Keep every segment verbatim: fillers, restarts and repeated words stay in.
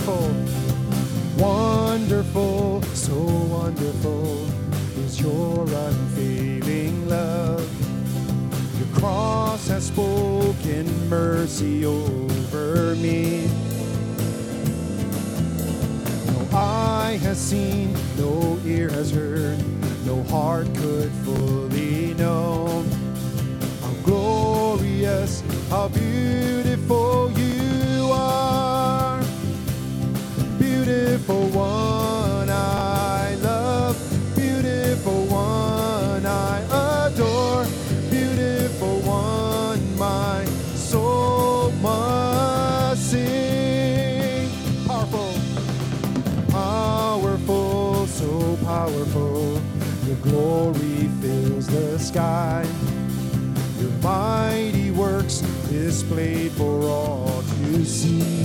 Wonderful, wonderful, so wonderful is your unfailing love. Your cross has spoken mercy over me. No eye has seen, no ear has heard, no heart could fully know how glorious, how beautiful you are. Beautiful one I love, beautiful one I adore, beautiful one my soul must sing. Powerful, powerful, so powerful, your glory fills the sky. Your mighty works displayed for all to see.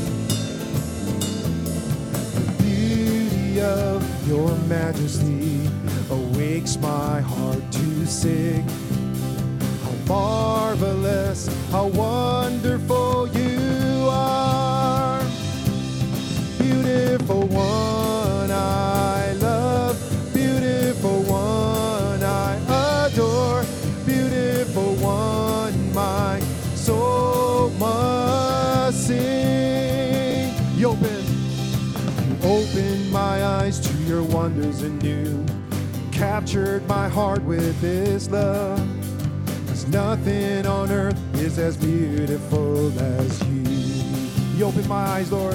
Of your majesty awakes my heart to sing. How marvelous, how wonderful you are. Beautiful one I love, beautiful one I adore, beautiful one my soul must sing. You open Open my eyes to your wonders anew. Captured my heart with this love. Cause nothing on earth is as beautiful as you. You open my eyes, Lord.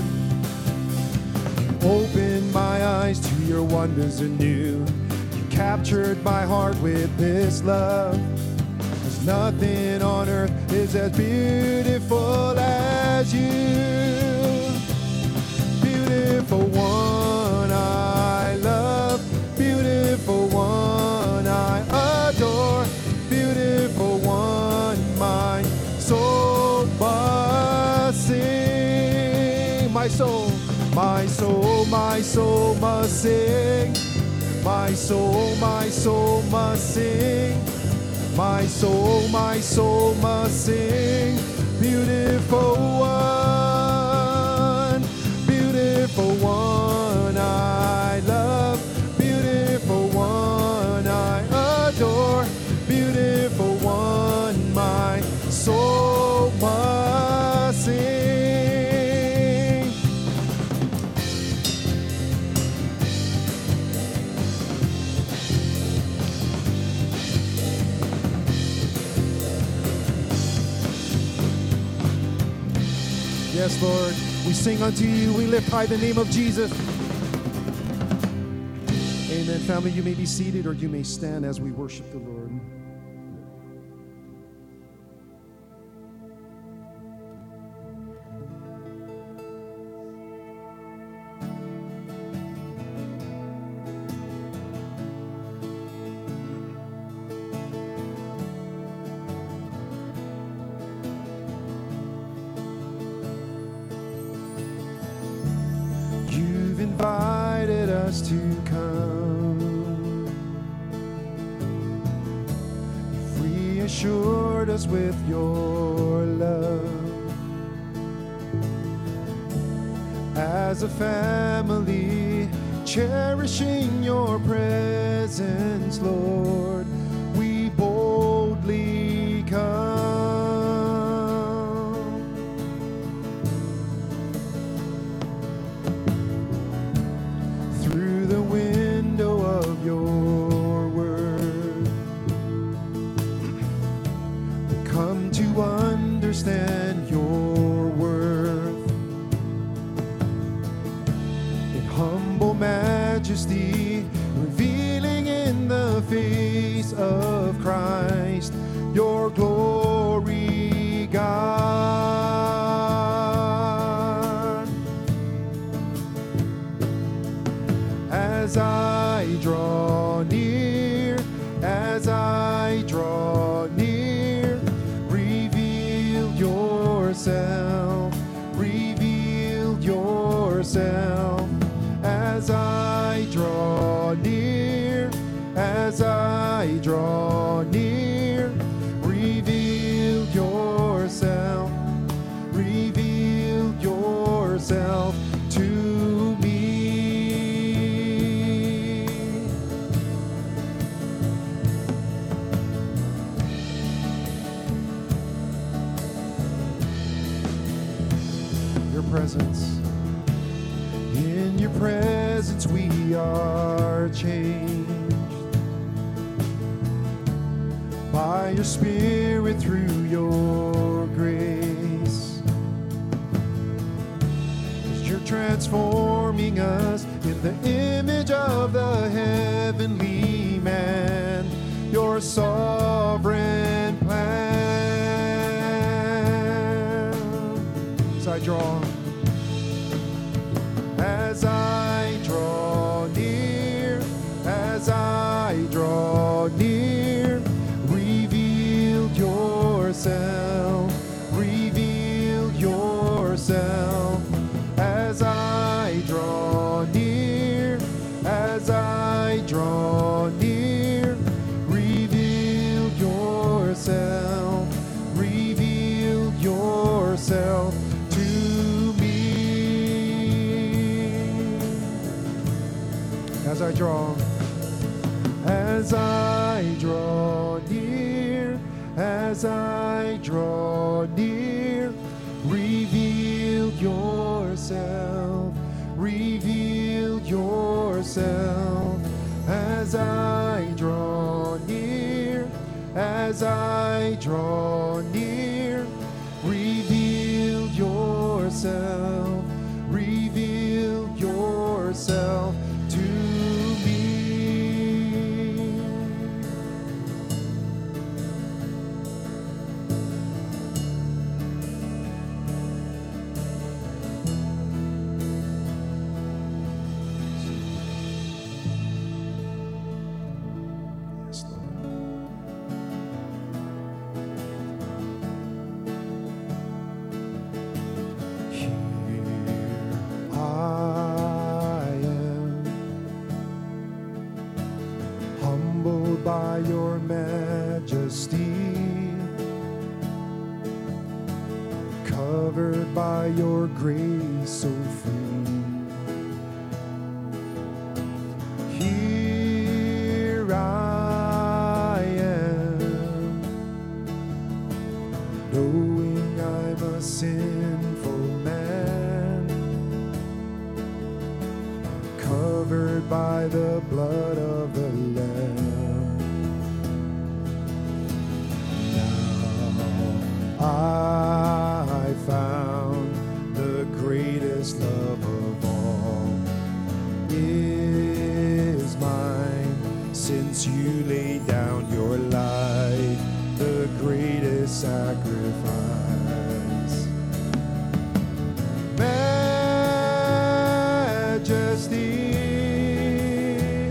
Open my eyes to your wonders anew. You captured my heart with this love. Cause nothing on earth is as beautiful as you. Beautiful one I love, beautiful one I adore, beautiful one my soul must sing. My soul, my soul, my soul must sing. My soul, my soul must sing. My soul, my soul must sing. Beautiful one, beautiful one I love, beautiful one I adore, beautiful one my soul must sing. Yes, Lord. We sing unto you, we lift high the name of Jesus. Amen. Family, you may be seated or you may stand as we worship the Lord. Invited us to come. You've reassured us with your love. As a family, cherishing your presence, Lord, we boldly come. Understand your worth in humble majesty, revealing in the face of Christ your glory, God. As I draw near, as I draw near, yourself, reveal yourself. As I draw near, as I draw near, reveal yourself, reveal yourself to presence we are changed. By your Spirit through your grace. 'Cause you're transforming us in the image of the heavenly man, your sovereign plan. As I draw, as I draw near, as I draw near, reveal yourself, reveal yourself. As I draw near, as I draw near, reveal yourself, reveal yourself to me. As I draw, as I draw near, as I draw near, reveal yourself, reveal yourself. As I draw near, as I draw near, reveal yourself, reveal yourself to me. Yes, Lord. Here I am, humbled by your majesty, covered by your grace so free. Here I am, knowing I'm a sinful man, covered by the blood of the Lamb. Now I found the greatest love of all is mine, since you laid down your life, the greatest sacrifice. Majesty,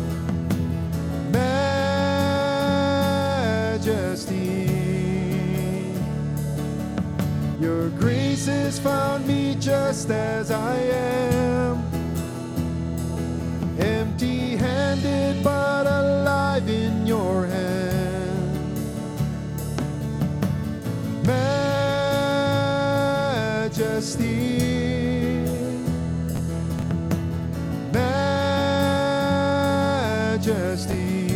majesty, your grace has found me just as I am, empty-handed but alive in your hand. Majesty, majesty,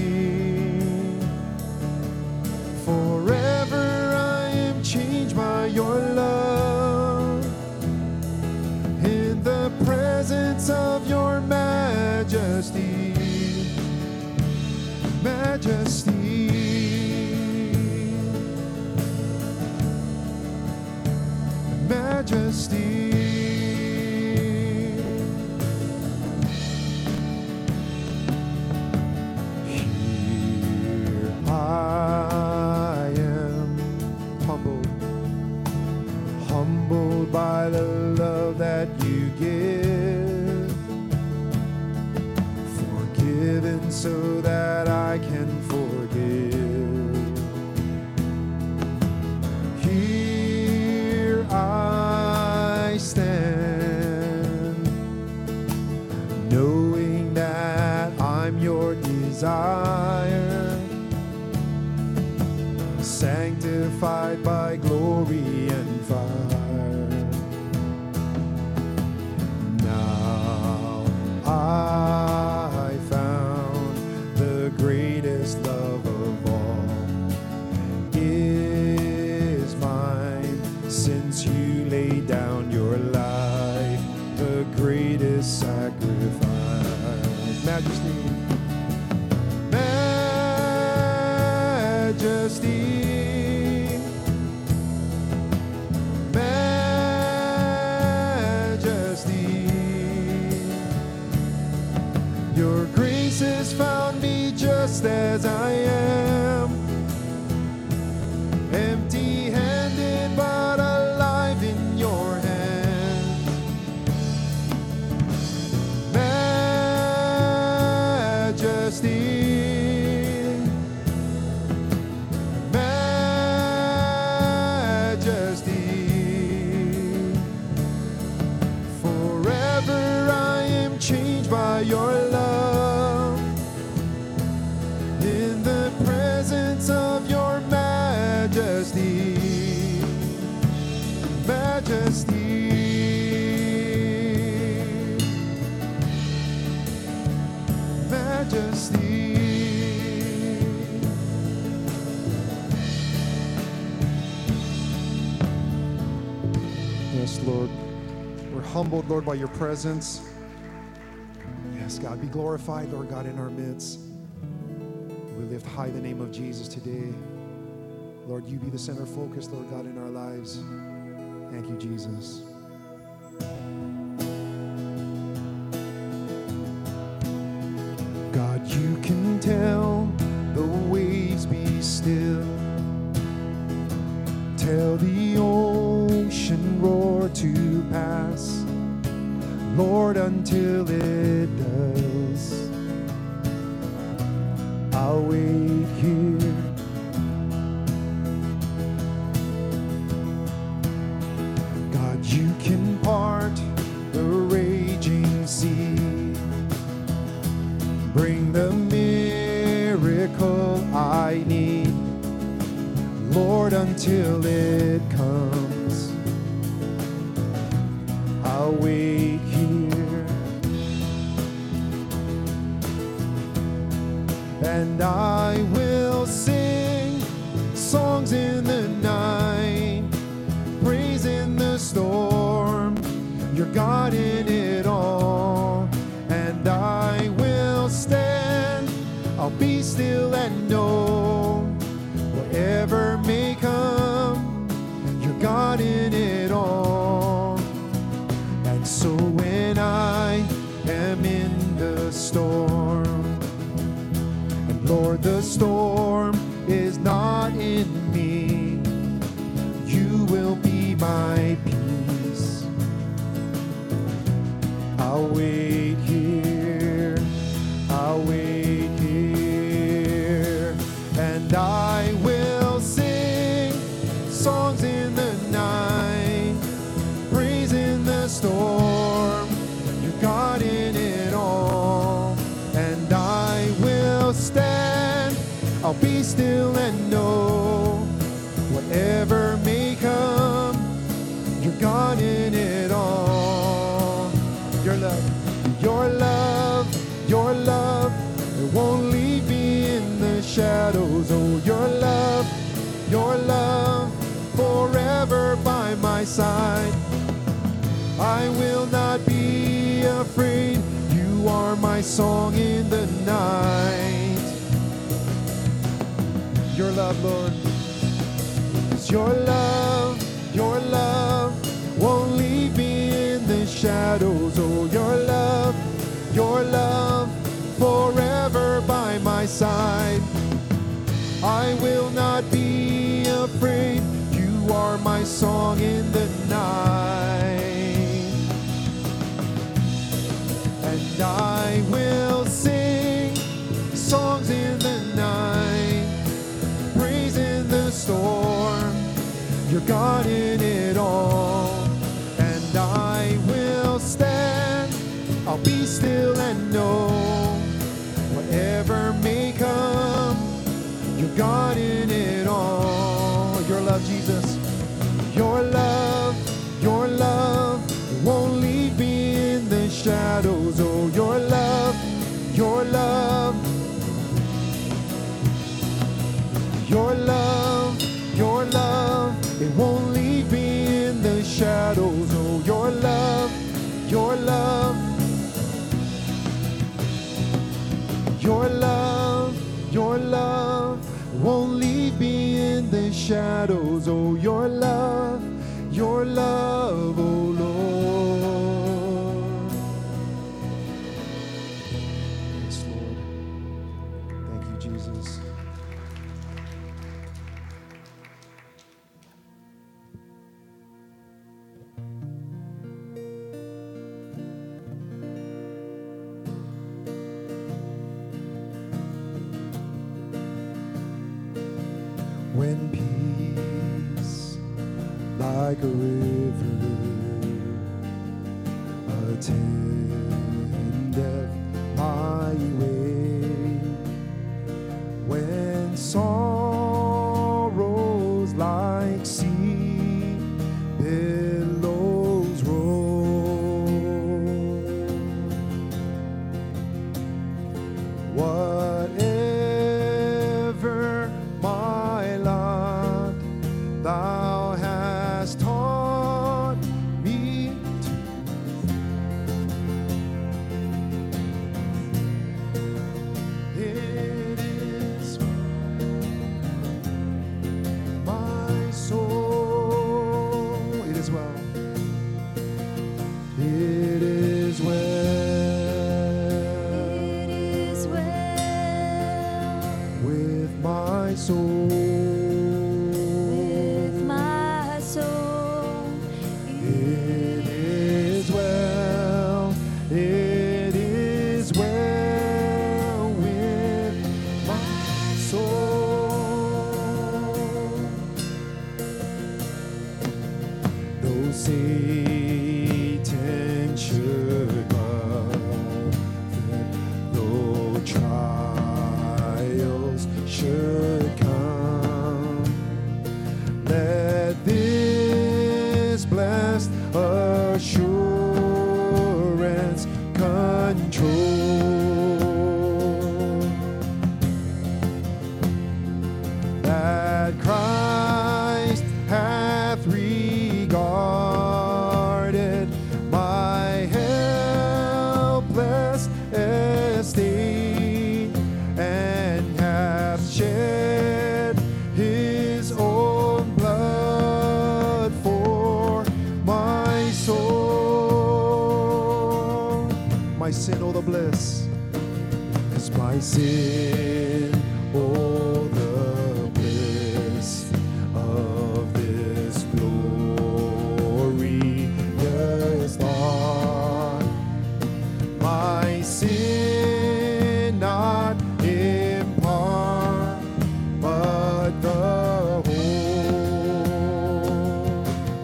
forever I am changed by your love, in the presence of your majesty, majesty, majesty. Here I am, humbled, humbled by the love that you give, forgiven so that I can forgive. Here I stand, knowing that I'm your desire, sanctified by glory and fire. Now I found the greatest love of all is mine, since you laid down your life, the greatest sacrifice. sacrifice. Majesty. Majesty. Your grace has found me just as I am, empty-handed but alive in your hands. Majesty, majesty, forever I am changed by your love. Of your majesty, majesty, majesty. Yes, Lord, we're humbled, Lord, by your presence. Yes, God, be glorified, Lord God, in our midst. We lift high the name of Jesus today. Lord, you be the center focus, Lord God, in our lives. Thank you, Jesus. God, you can tell the waves be still. Tell the ocean roar to pass. Lord, until it does, I'll wait here. God, you can part the raging sea. Bring the miracle I need. Lord, until it comes, I'll wait here. And I will sing songs in the night, praise in the storm, you're God in it all. And I will stand, I'll be still and know, whatever may come, you're God in it all. And so when I am in the storm, Lord, the storm is not in me, you will be my peace. I'll wait here, I'll wait here, and I will sing songs in the night, praise in the storm, you're God in it all. And I will stand, I'll be still and know, whatever may come, you're God in it all. Your love, your love, your love, it won't leave me in the shadows. Oh, your love, your love, forever by my side. I will not be afraid. You are my song in the night. Your love, Lord, is your love, your love won't leave me in the shadows. Oh, your love, your love, forever by my side. I will not be afraid. You are my song in the night. And I will sing songs in the night, praise in the storm, you're God in it all. And I will stand, I'll be still and know, whatever may come, you're God in it all. Your love, Jesus, your love, your love won't leave me in the shadows. Oh, your love, your love, your love, your love, it won't leave me in the shadows. Oh, your love, your love, Your love, your love won't leave me in the shadows. Oh, your love, your love, oh Lord. Yes, Lord. Thank you, Jesus. When peace like a river attendeth my way, when sorrows like sea billows roll, whatever my lot, thou hast taught me to. It is my soul. It is well. It is well. It is well With my soul. with my soul. It is well. It is well with my soul. Though Satan should buffet, though trials should come, let this blessed assurance control, that Christ hath regarded my helpless estate, and hath shed his own blood for my soul. My sin, oh the bliss, is my sin, oh the bliss of this glorious thought. My sin not in part, but the whole,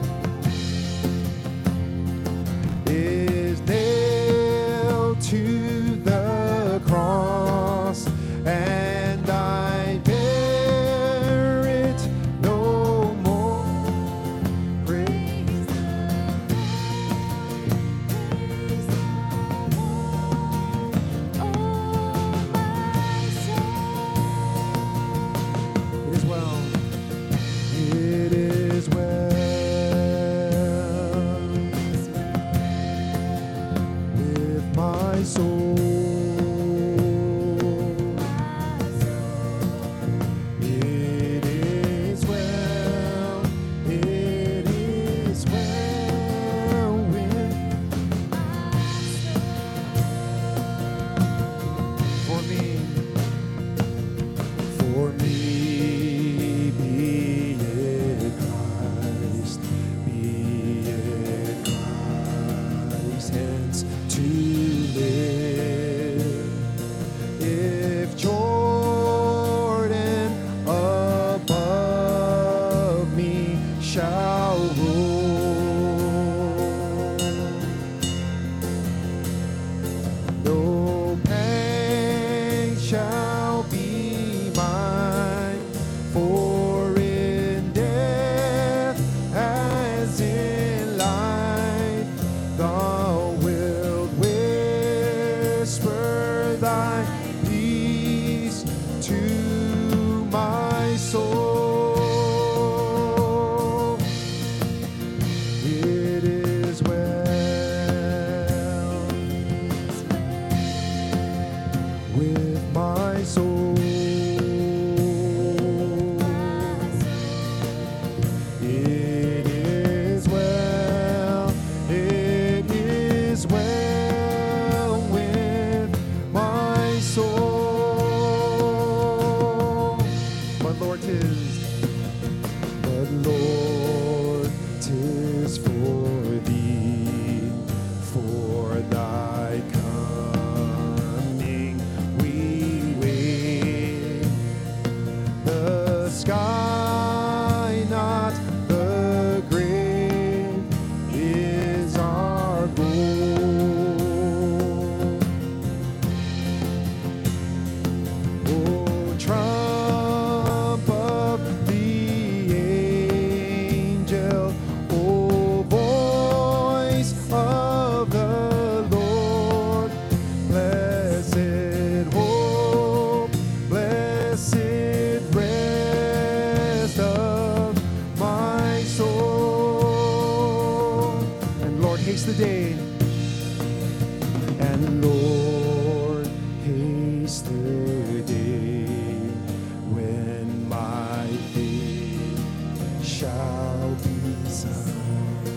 is nailed to the cross, and I bear it no more. Praise It is well. It is well with my soul. It is well. It is well with for me. For me, be it Christ, be it Christ, hence to live. If Jordan above me shall roll, no pain shall be mine, for in death as in life, thou wilt whisper thy peace to my soul. It is well with my soul. It is well, it is well with my soul. But Lord, 'tis, but Lord, 'tis for thee, for thy coming we wait. The sky, not the grave, is our goal. Oh, trump of the angel, oh, voice of the Lord, blessed hope, blessed rest of my soul. And Lord, haste the day, and Lord, haste the day when my faith shall be sound.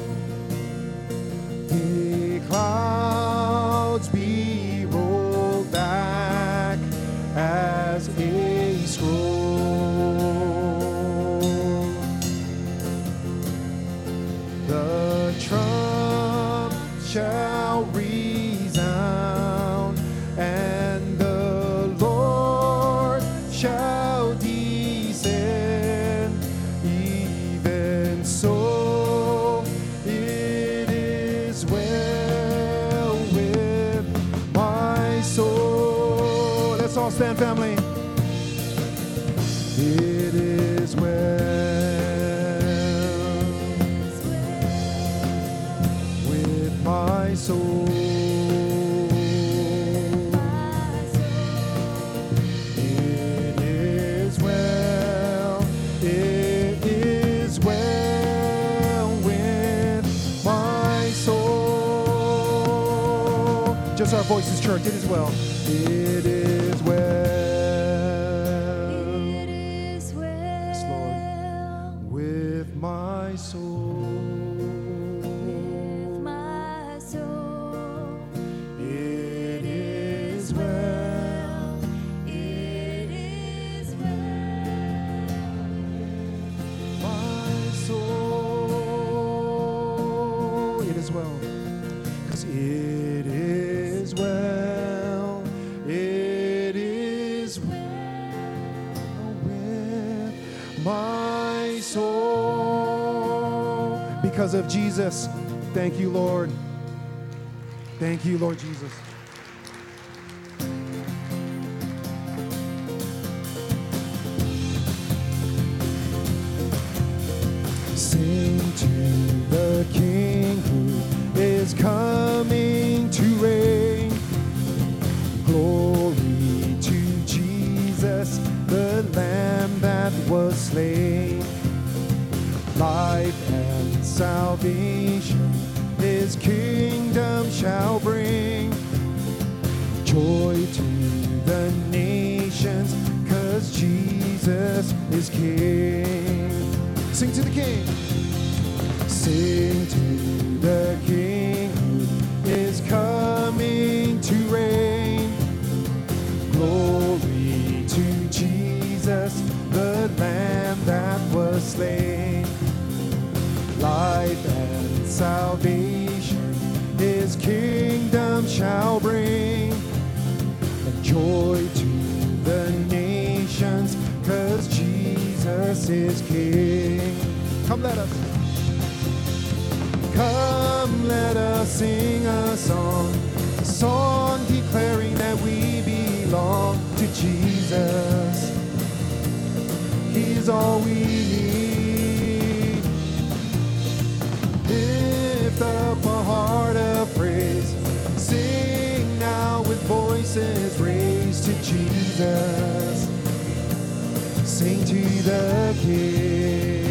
The clouds be rolled back as a scroll. The trump shall resound, and the Lord shall descend. Even so, it is well with my soul. Let's all stand, family. It is well with my soul. It is well, it is well with my soul. Just our voices, church. It is well. It is well. It is Yes, Lord. well With my soul. with my soul. It is well. It is well. My soul. It is well. 'Cause it is well. It is well with my soul. Because of Jesus. Thank you, Lord. Thank you, Lord Jesus. Sing to the King who is coming to reign. Glory to Jesus, the Lamb that was slain. Life and salvation his kingdom shall bring. Joy to the nations, 'cause Jesus is King. Sing to the King. Sing to the King who is coming to reign. Glory to Jesus, the Lamb that was slain. Life and salvation his kingdom shall bring. And joy to the nations, 'cause Jesus is King. Come, let us. Come, let us sing a song, a song declaring that we belong to Jesus. He's all we need. Lift up a heart of praise, sing now with voices raised to Jesus. Sing to the King.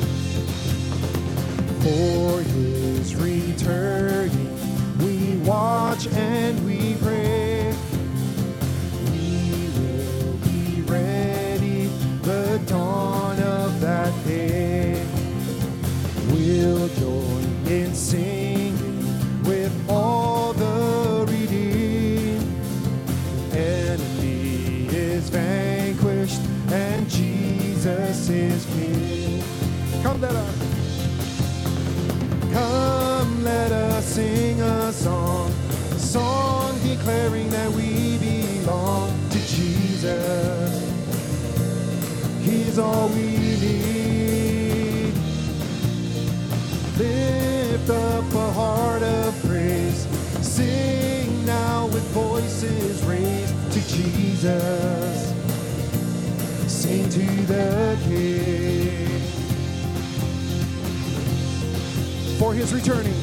For his returning, we walk watch and we pray. We will be ready the dawn of that day. We'll join in singing with all the redeemed. Enemy is vanquished and Jesus is King. Come, let us, come, let us sing a song, a song declaring that we belong to Jesus. He's all we need. Lift up a heart of praise. Sing now with voices raised to Jesus. Sing to the King. For his returning.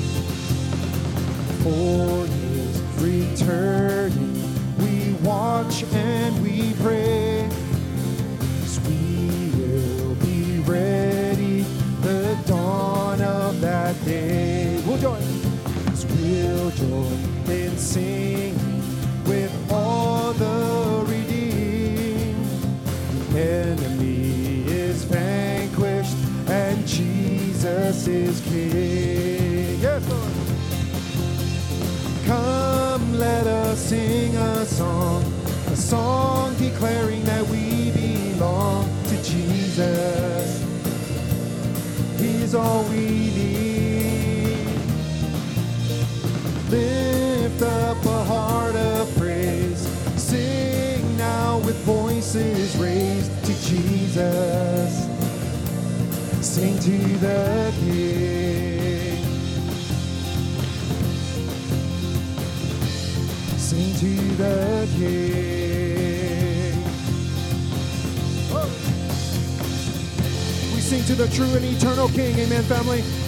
For his returning. We watch and we pray. We will be ready the dawn of that day. We'll join. We'll join in singing with all the redeemed. The enemy is vanquished and Jesus is King. Yes, Lord. Come, let us sing a song, a song declaring that we belong to Jesus. He's all we need. Lift up a heart of praise. Sing now with voices raised to Jesus. Sing to the King. Sing to the King. Oh. We sing to the true and eternal King. Amen, family.